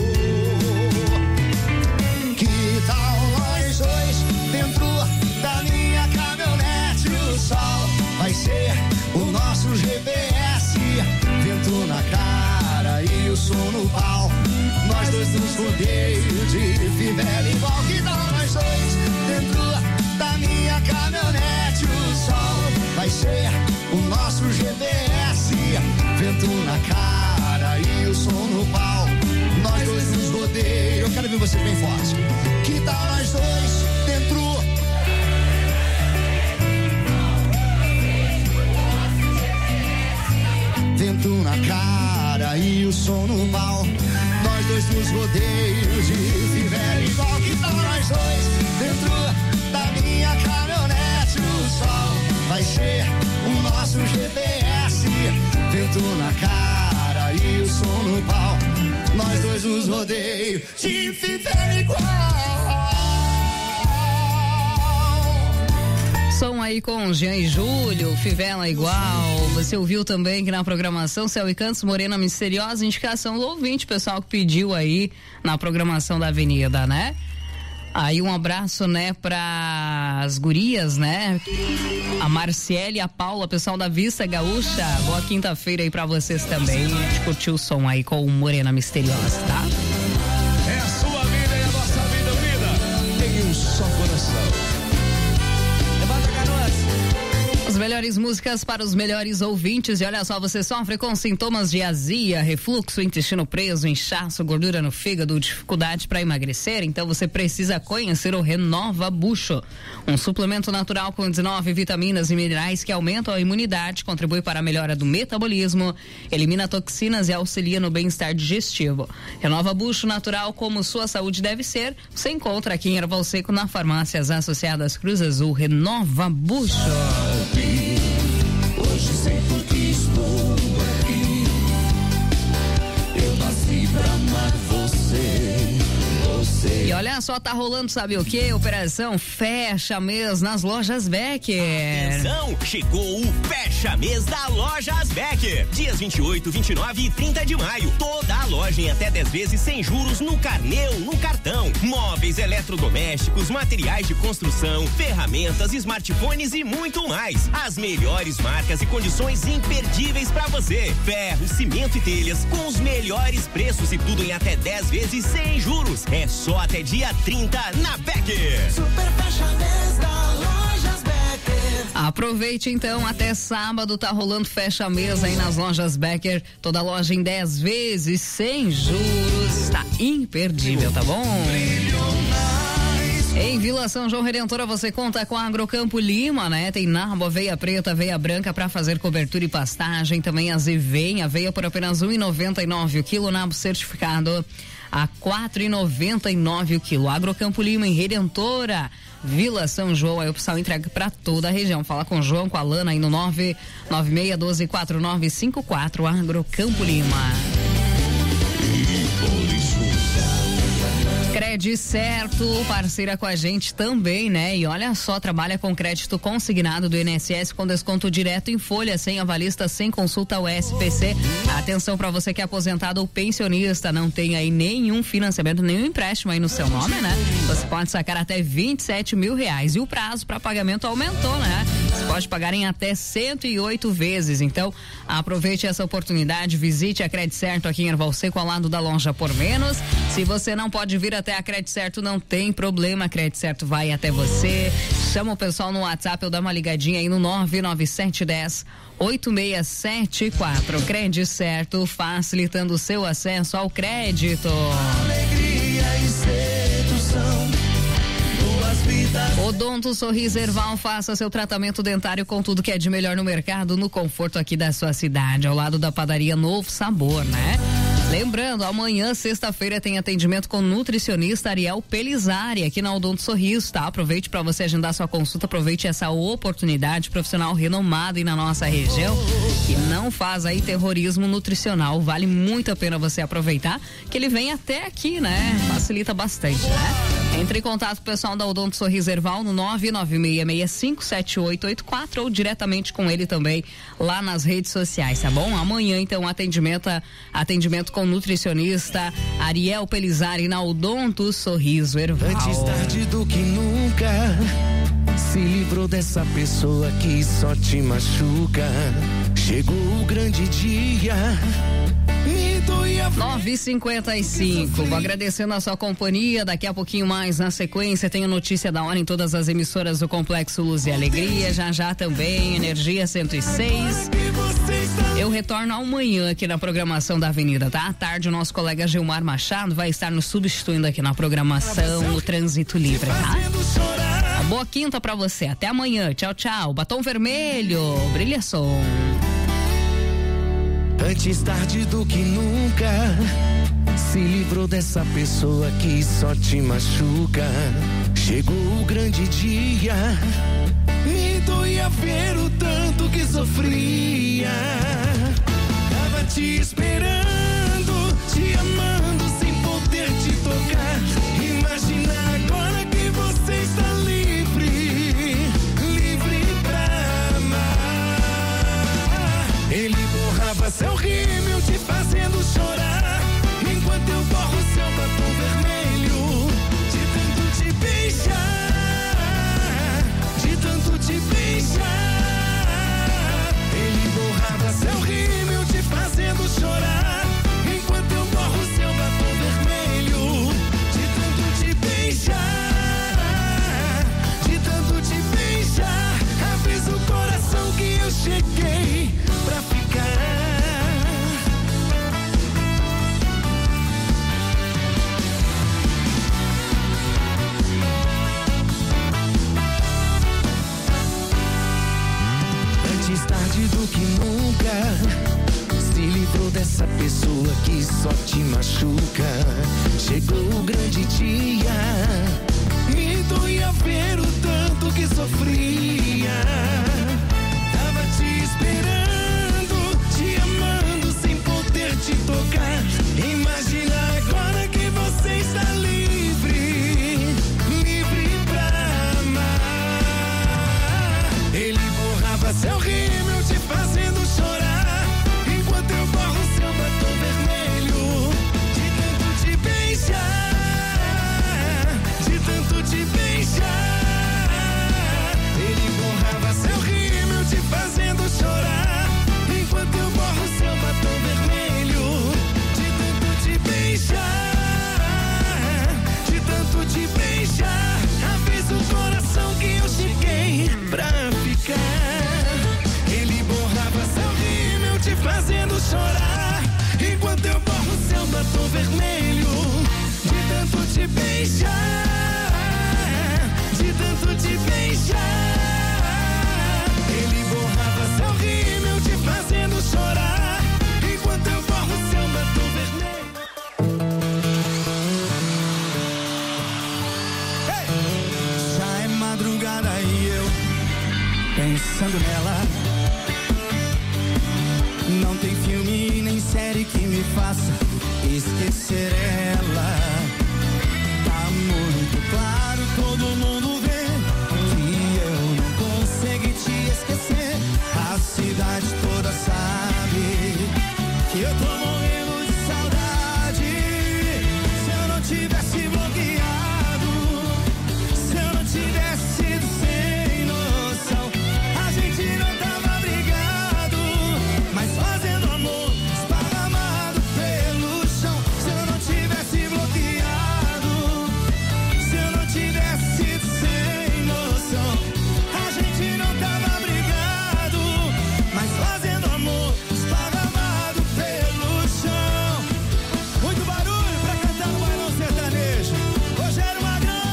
Que tal nós dois dentro da minha caminhonete? O sol vai ser o nosso G P S. Vento na cara e o som no pau. Nós dois nos rodeios de fivela igual. Que tal nós dois dentro da minha caminhonete? O sol vai ser o nosso G P S. Vento na cara e o som no pau. Nós dois nos rodeios. Eu quero ver vocês bem forte. Que tal nós dois dentro? Vento na cara e o som no pau. Nós dois nos rodeios de fivela igual. Que tal nós dois dentro da minha caminhonete? O sol vai ser o nosso G P S. Vento na cara e o som no pau. Nós dois nos rodeios de fivela igual. Som aí com Jean e Júlio, Fivela igual. Você ouviu também que na programação Céu e Cantos, Morena Misteriosa, indicação do ouvinte, pessoal que pediu aí na programação da Avenida, né? Aí um abraço, né, para as gurias, né? A Marciele e a Paula, pessoal da Vista Gaúcha. Boa quinta-feira aí pra vocês também. A gente curtiu o som aí com o Morena Misteriosa, tá? É a sua vida e a nossa vida unida. Tem um só coração. Levanta a canoas. melhores músicas para os melhores ouvintes. E olha só, você sofre com sintomas de azia, refluxo, intestino preso, inchaço, gordura no fígado, dificuldade para emagrecer? Então você precisa conhecer o Renova Bucho, um suplemento natural com dezenove vitaminas e minerais que aumentam a imunidade, contribui para a melhora do metabolismo, elimina toxinas e auxilia no bem-estar digestivo. Renova Bucho natural, como sua saúde deve ser, você encontra aqui em Erval Seco, na Farmácias Associadas Cruz Azul. Renova Bucho. Hoje sei por que estou aqui. Eu nasci pra amar você, você. E olha só, tá rolando, sabe o que? Operação Fecha Mês nas Lojas Becker. Atenção, chegou o Fecha Mês da Lojas Becker. Dias vinte e oito, vinte e nove e trinta de maio. Toda a loja em até dez vezes sem juros no carnê, no cartão. Móveis, eletrodomésticos, materiais de construção, ferramentas, smartphones e muito mais. As melhores marcas e condições imperdíveis pra você. Ferro, cimento e telhas com os melhores preços e tudo em até dez vezes sem juros. É só até dia trinta na Becker. Super Fecha Mês da Lojas Becker. Aproveite então, até sábado tá rolando Fecha Mês aí nas Lojas Becker. Toda loja em dez vezes sem juros. Tá imperdível, tá bom? Em Vila São João Redentora você conta com a Agrocampo Lima, né? Tem nabo, aveia preta, aveia branca para fazer cobertura e pastagem, também a Zevenha, aveia por apenas um e noventa e nove o quilo, nabo certificado a quatro e noventa e nove o quilo. Agrocampo Lima em Redentora, Vila São João, a opção entrega para toda a região. Fala com o João, com a Lana aí no nove nove seis um dois quatro nove cinco quatro, Agrocampo Lima. Crédito Certo, parceira com a gente também, né? E olha só, trabalha com crédito consignado do I N S S com desconto direto em folha, sem avalista, sem consulta ao S P C. Atenção para você que é aposentado ou pensionista, não tem aí nenhum financiamento, nenhum empréstimo aí no seu nome, né? Você pode sacar até vinte e sete mil reais e o prazo para pagamento aumentou, né? Você pode pagar em até cento e oito vezes. Então, aproveite essa oportunidade, visite a Crédito Certo aqui em Erval Seco, ao lado da Loja Por Menos. Se você não pode vir até a Crédito Certo, não tem problema, a Crédito Certo vai até você. Chama o pessoal no WhatsApp ou dá uma ligadinha aí no nove nove sete um zero oito seis sete quatro. Crédito Certo, facilitando o seu acesso ao crédito. Alegria e sedução, duas vidas. Odonto Sorriso Erval, faça seu tratamento dentário com tudo que é de melhor no mercado, no conforto aqui da sua cidade, ao lado da padaria Novo Sabor, né? Lembrando, amanhã, sexta-feira, tem atendimento com nutricionista Ariel Pelizari aqui na Odonto Sorriso, tá? Aproveite para você agendar sua consulta, aproveite essa oportunidade, profissional renomado aí na nossa região, que não faz aí terrorismo nutricional, vale muito a pena você aproveitar, que ele vem até aqui, né? Facilita bastante, né? Entre em contato com o pessoal da Odonto Sorriso Erval no nove nove seis seis cinco sete oito oito quatro ou diretamente com ele também lá nas redes sociais, tá bom? Amanhã, então, atendimento, atendimento com nutricionista Ariel Pelizari na Odonto Sorriso Erval. Antes tarde do que nunca, se livrou dessa pessoa que só te machuca. Chegou o grande dia, me doía. nove e cinquenta e cinco, vou agradecendo a sua companhia. Daqui a pouquinho mais na sequência tem a notícia da hora em todas as emissoras do Complexo Luz e Alegria. Já já também Energia cento e seis. Eu retorno amanhã aqui na programação da Avenida, tá? À tarde o nosso colega Gilmar Machado vai estar nos substituindo aqui na programação no Trânsito Livre, tá? Uma boa quinta pra você, até amanhã, tchau, tchau. Batom Vermelho, brilha som. Antes tarde do que nunca, se livrou dessa pessoa que só te machuca. Chegou o grande dia, me doía ver o tanto que sofria. Tava te esperando, te amando sem poder te tocar. Imagina agora que você está livre, livre pra amar. Ele borrava seu rímel te fazendo chorar, enquanto eu borro seu batom vermelho, de tanto te beijar, de tanto te beijar. Ele borrava seu rímel te fazendo chorar, enquanto eu borro seu batom mesmo que nunca se livrou dessa pessoa que só te machuca. Chegou o grande dia, me doía ver o tanto que sofria. Tava te esperando, te amando sem poder te tocar. Imagina agora que você está livre, livre pra amar. Ele borrava seu rímel te fazendo chorar, enquanto eu borro seu batom vermelho, de tanto te beijar, de tanto te beijar. Ele borrava seu rímel te fazendo chorar, enquanto eu borro seu batom vermelho, de tanto te beijar, de tanto te beijar. Avisa o coração que eu cheguei pra ficar. Ele borrava seu rímel te fazendo chorar, enquanto eu borro seu batom vermelho, de tanto te beijar, de tanto te beijar. Ele borrava seu rímel te fazendo chorar, enquanto eu borro seu batom vermelho. Hey! Já é madrugada e eu pensando nela. Não tem filme nem série que me faça esquecer ela. Tá muito claro, todo mundo vê que eu não consegui te esquecer. A cidade toda sabe que eu tô morrendo de saudade. Se eu não tivesse bloqueado, se eu não tivesse sido sem noção, a gente não tava brigado, mas fazendo amor esparramado pelo chão. Se eu não tivesse bloqueado, se eu não tivesse sido sem noção, a gente não tava brigado, mas fazendo amor esparramado pelo chão. Muito barulho pra cantar no bailão sertanejo. Rogério Magrão,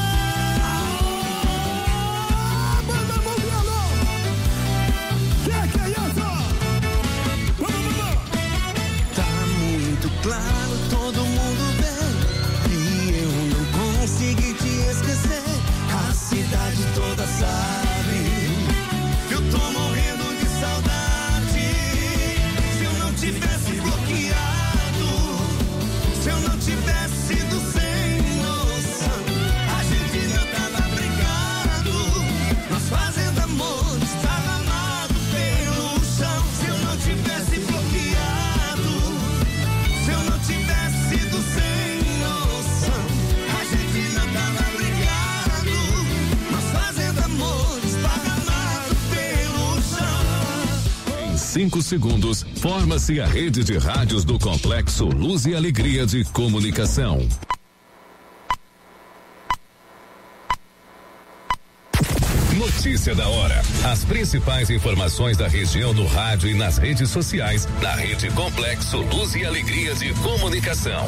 banda no violão. Que que é isso? Vamos, vamos. Tá muito claro, todo mundo vê que eu não consegui te esquecer. A cidade toda sabe que eu tô morrendo de saudade. Se eu não tivesse bloqueado, se eu não tivesse sido sem noção, a gente não tava brigado, nós fazendo amor esparramado pelo chão. Se eu não tivesse bloqueado, se eu não tivesse sido sem noção, a gente não tava brigado, nós fazendo amor esparramado pelo chão. Em cinco segundos, forma-se a rede de rádios do Complexo Luz e Alegria de Comunicação. Notícia da hora. As principais informações da região no rádio e nas redes sociais da Rede Complexo Luz e Alegria de Comunicação.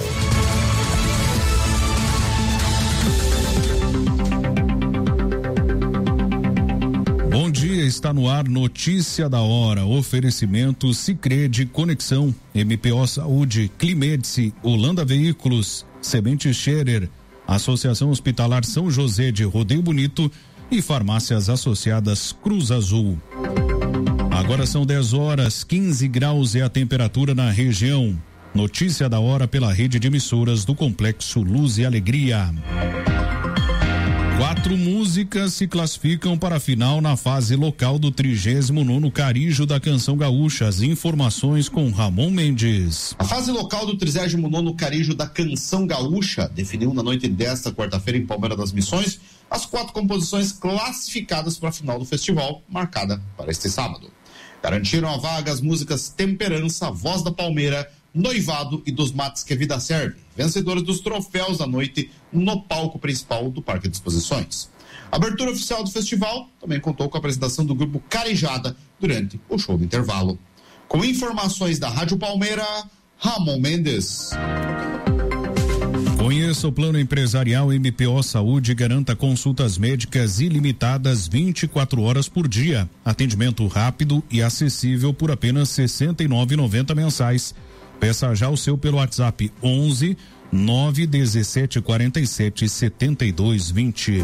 Bom dia, está no ar Notícia da Hora, oferecimento Sicredi Conexão, M P O Saúde, Climedice, Holanda Veículos, Semente Scherer, Associação Hospitalar São José de Rodeio Bonito e Farmácias Associadas Cruz Azul. Agora são dez horas, quinze graus é a temperatura na região. Notícia da hora pela rede de emissoras do Complexo Luz e Alegria. Quatro músicas se classificam para a final na fase local do trigésimo nono Carijo da Canção Gaúcha. As informações com Ramon Mendes. A fase local do trigésimo nono Carijo da Canção Gaúcha definiu na noite desta quarta-feira em Palmeira das Missões as quatro composições classificadas para a final do festival, marcada para este sábado. Garantiram a vaga as músicas Temperança, Voz da Palmeira, Noivado e Dos Mates que a Vida Serve, vencedoras dos troféus da noite no palco principal do Parque de Exposições. A abertura oficial do festival também contou com a apresentação do grupo Carijada durante o show do intervalo. Com informações da Rádio Palmeira, Ramon Mendes. Conheça Conheça o plano empresarial M P O Saúde e garanta consultas médicas ilimitadas vinte e quatro horas por dia. Atendimento rápido e acessível por apenas sessenta e nove reais e noventa centavos mensais. Peça já o seu pelo WhatsApp onze nove dezessete quarenta e sete setenta e dois vinte.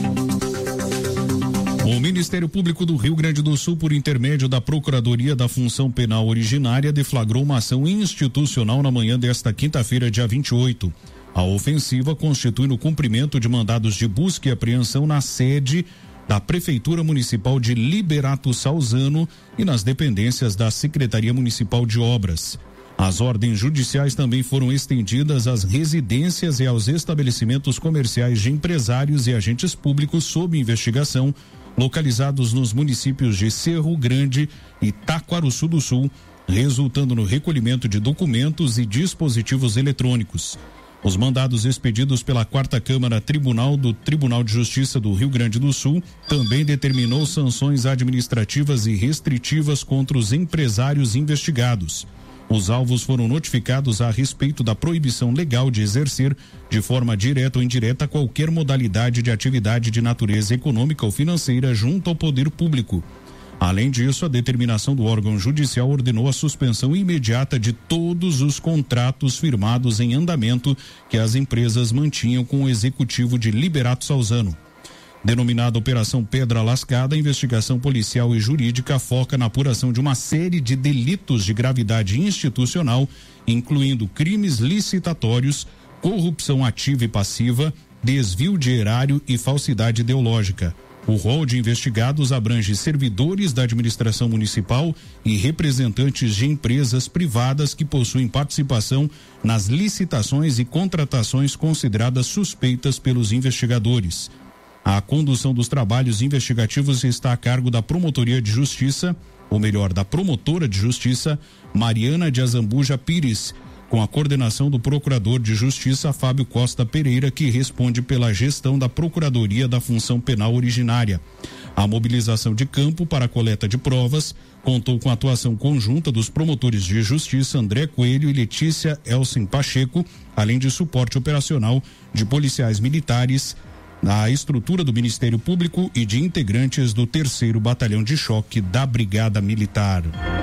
O Ministério Público do Rio Grande do Sul, por intermédio da Procuradoria da Função Penal Originária, deflagrou uma ação institucional na manhã desta quinta-feira, dia vinte e oito. A ofensiva constitui no cumprimento de mandados de busca e apreensão na sede da Prefeitura Municipal de Liberato Salzano e nas dependências da Secretaria Municipal de Obras. As ordens judiciais também foram estendidas às residências e aos estabelecimentos comerciais de empresários e agentes públicos sob investigação, localizados nos municípios de Cerro Grande e Taquaruçu do Sul, resultando no recolhimento de documentos e dispositivos eletrônicos. Os mandados expedidos pela Quarta Câmara Tribunal do Tribunal de Justiça do Rio Grande do Sul também determinou sanções administrativas e restritivas contra os empresários investigados. Os alvos foram notificados a respeito da proibição legal de exercer, de forma direta ou indireta, qualquer modalidade de atividade de natureza econômica ou financeira junto ao poder público. Além disso, a determinação do órgão judicial ordenou a suspensão imediata de todos os contratos firmados em andamento que as empresas mantinham com o executivo de Liberato Salzano. Denominada Operação Pedra Lascada, a investigação policial e jurídica foca na apuração de uma série de delitos de gravidade institucional, incluindo crimes licitatórios, corrupção ativa e passiva, desvio de erário e falsidade ideológica. O rol de investigados abrange servidores da administração municipal e representantes de empresas privadas que possuem participação nas licitações e contratações consideradas suspeitas pelos investigadores. A condução dos trabalhos investigativos está a cargo da Promotoria de Justiça, ou melhor, da Promotora de Justiça, Mariana de Azambuja Pires, com a coordenação do Procurador de Justiça, Fábio Costa Pereira, que responde pela gestão da Procuradoria da Função Penal Originária. A mobilização de campo para a coleta de provas contou com a atuação conjunta dos promotores de justiça André Coelho e Letícia Elsen Pacheco, além de suporte operacional de policiais militares, na estrutura do Ministério Público e de integrantes do terceiro Batalhão de Choque da Brigada Militar.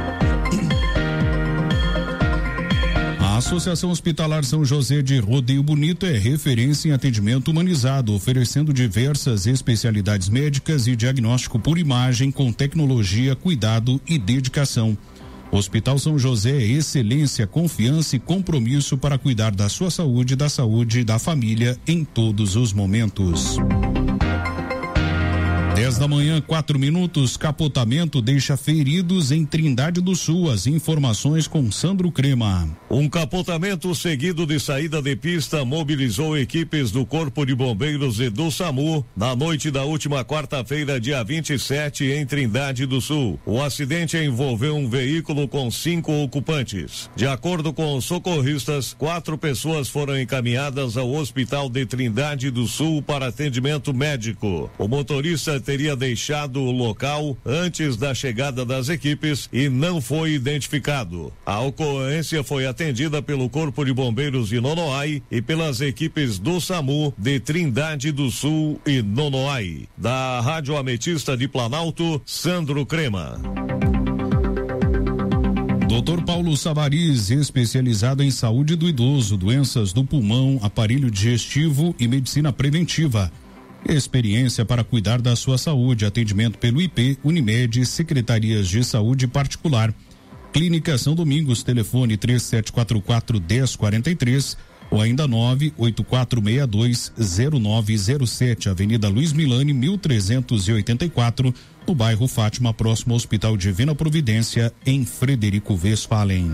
A Associação Hospitalar São José de Rodeio Bonito é referência em atendimento humanizado, oferecendo diversas especialidades médicas e diagnóstico por imagem com tecnologia, cuidado e dedicação. Hospital São José é excelência, confiança e compromisso para cuidar da sua saúde, da saúde da família em todos os momentos. dez da manhã, quatro minutos, capotamento deixa feridos em Trindade do Sul. As informações com Sandro Crema. Um capotamento seguido de saída de pista mobilizou equipes do Corpo de Bombeiros e do SAMU na noite da última quarta-feira, dia vinte e sete, em Trindade do Sul. O acidente envolveu um veículo com cinco ocupantes. De acordo com os socorristas, quatro pessoas foram encaminhadas ao Hospital de Trindade do Sul para atendimento médico. O motorista teria deixado o local antes da chegada das equipes e não foi identificado. A ocorrência foi atendida pelo Corpo de Bombeiros de Nonoai e pelas equipes do SAMU de Trindade do Sul e Nonoai. Da Rádio Ametista de Planalto, Sandro Crema. doutor Paulo Savariz, especializado em saúde do idoso, doenças do pulmão, aparelho digestivo e medicina preventiva. Experiência para cuidar da sua saúde, atendimento pelo I P, Unimed, Secretarias de Saúde Particular. Clínica São Domingos, telefone três sete quatro quatro, um zero quatro três ou ainda nove oito quatro seis dois zero nove zero sete, Avenida Luiz Milani, mil trezentos e oitenta e quatro, no bairro Fátima, próximo ao Hospital Divina Providência, em Frederico Westphalen.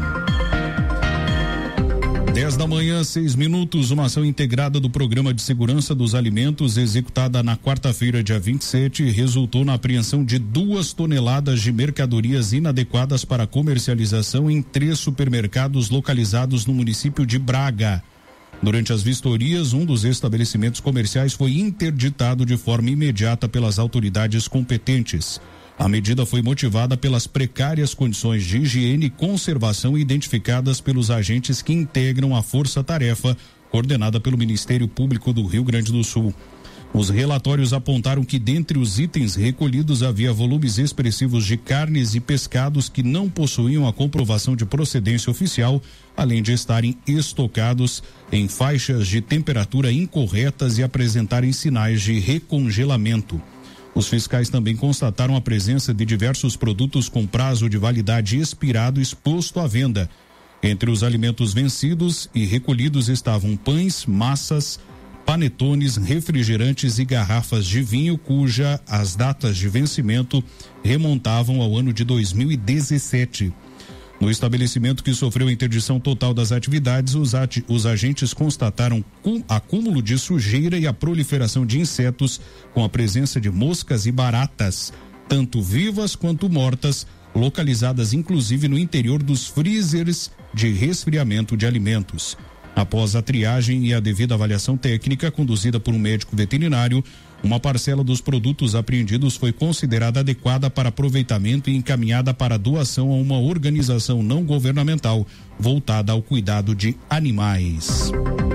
dez da manhã, seis minutos, uma ação integrada do Programa de Segurança dos Alimentos, executada na quarta-feira, dia vinte e sete, resultou na apreensão de duas toneladas de mercadorias inadequadas para comercialização em três supermercados localizados no município de Braga. Durante as vistorias, um dos estabelecimentos comerciais foi interditado de forma imediata pelas autoridades competentes. A medida foi motivada pelas precárias condições de higiene e conservação identificadas pelos agentes que integram a força-tarefa coordenada pelo Ministério Público do Rio Grande do Sul. Os relatórios apontaram que dentre os itens recolhidos havia volumes expressivos de carnes e pescados que não possuíam a comprovação de procedência oficial, além de estarem estocados em faixas de temperatura incorretas e apresentarem sinais de recongelamento. Os fiscais também constataram a presença de diversos produtos com prazo de validade expirado exposto à venda. Entre os alimentos vencidos e recolhidos estavam pães, massas, panetones, refrigerantes e garrafas de vinho cuja as datas de vencimento remontavam ao ano de dois mil e dezessete. No estabelecimento que sofreu interdição total das atividades, os, ati- os agentes constataram cum- acúmulo de sujeira e a proliferação de insetos com a presença de moscas e baratas, tanto vivas quanto mortas, localizadas inclusive no interior dos freezers de resfriamento de alimentos. Após a triagem e a devida avaliação técnica conduzida por um médico veterinário, uma parcela dos produtos apreendidos foi considerada adequada para aproveitamento e encaminhada para doação a uma organização não governamental voltada ao cuidado de animais.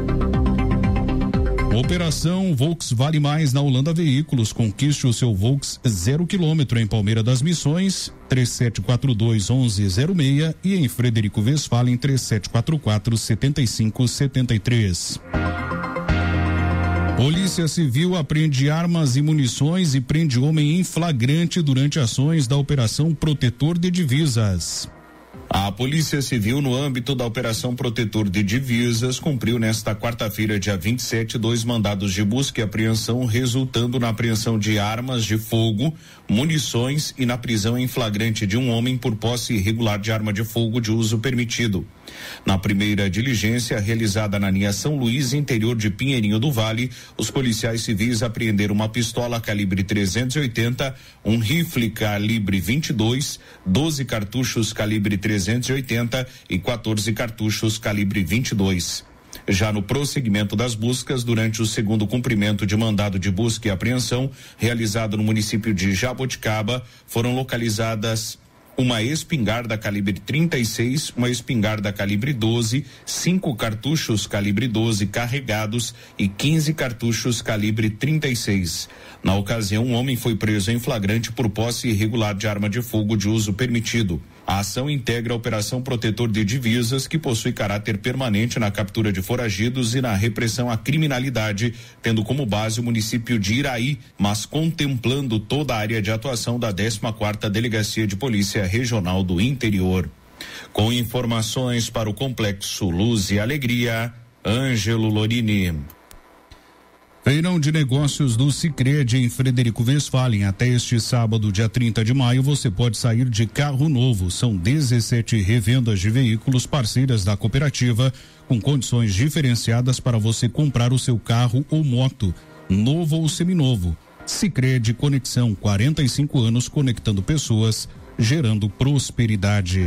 Operação Volks Vale Mais na Holanda Veículos. Conquiste o seu Volks zero quilômetro em Palmeira das Missões, três sete quatro dois, onze zero seis, e em Frederico Westphalen, três sete quatro quatro, sete cinco sete três. Polícia Civil apreende armas e munições e prende homem em flagrante durante ações da Operação Protetor de Divisas. A Polícia Civil, no âmbito da Operação Protetor de Divisas, cumpriu nesta quarta-feira, dia vinte e sete, dois mandados de busca e apreensão, resultando na apreensão de armas de fogo, munições e na prisão em flagrante de um homem por posse irregular de arma de fogo de uso permitido. Na primeira diligência, realizada na linha São Luís, interior de Pinheirinho do Vale, os policiais civis apreenderam uma pistola calibre trezentos e oitenta, um rifle calibre vinte e dois, doze cartuchos calibre trezentos e oitenta e quatorze cartuchos calibre vinte e dois. Já no prosseguimento das buscas, durante o segundo cumprimento de mandado de busca e apreensão, realizado no município de Jaboticaba, foram localizadas uma espingarda calibre trinta e seis, uma espingarda calibre doze, cinco cartuchos calibre doze carregados e quinze cartuchos calibre trinta e seis. Na ocasião, um homem foi preso em flagrante por posse irregular de arma de fogo de uso permitido. A ação integra a Operação Protetor de Divisas, que possui caráter permanente na captura de foragidos e na repressão à criminalidade, tendo como base o município de Iraí, mas contemplando toda a área de atuação da décima quarta Delegacia de Polícia Regional do Interior. Com informações para o Complexo Luz e Alegria, Ângelo Lorini. Feirão de Negócios do Sicredi em Frederico Westphalen. Até este sábado, dia trinta de maio, você pode sair de carro novo. São dezessete revendas de veículos parceiras da cooperativa, com condições diferenciadas para você comprar o seu carro ou moto, novo ou seminovo. Sicredi Conexão, quarenta e cinco anos conectando pessoas, gerando prosperidade.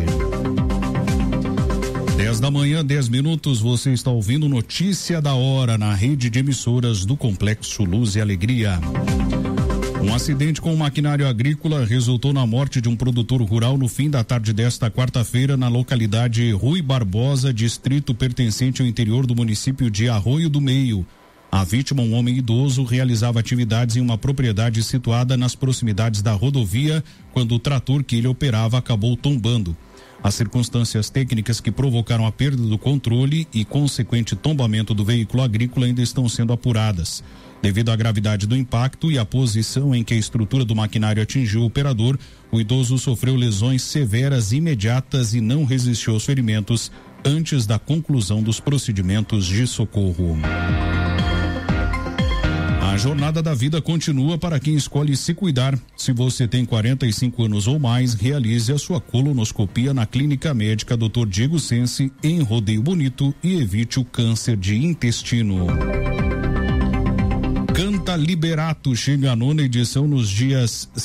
dez da manhã, dez minutos, você está ouvindo Notícia da Hora na rede de emissoras do Complexo Luz e Alegria. Um acidente com um maquinário agrícola resultou na morte de um produtor rural no fim da tarde desta quarta-feira na localidade Rui Barbosa, distrito pertencente ao interior do município de Arroio do Meio. A vítima, um homem idoso, realizava atividades em uma propriedade situada nas proximidades da rodovia quando o trator que ele operava acabou tombando. As circunstâncias técnicas que provocaram a perda do controle e consequente tombamento do veículo agrícola ainda estão sendo apuradas. Devido à gravidade do impacto e à posição em que a estrutura do maquinário atingiu o operador, o idoso sofreu lesões severas imediatas e não resistiu aos ferimentos antes da conclusão dos procedimentos de socorro. A jornada da vida continua para quem escolhe se cuidar. Se você tem quarenta e cinco anos ou mais, realize a sua colonoscopia na Clínica Médica doutor Diego Sense, em Rodeio Bonito, e evite o câncer de intestino. Canta Liberato chega à nona edição nos dias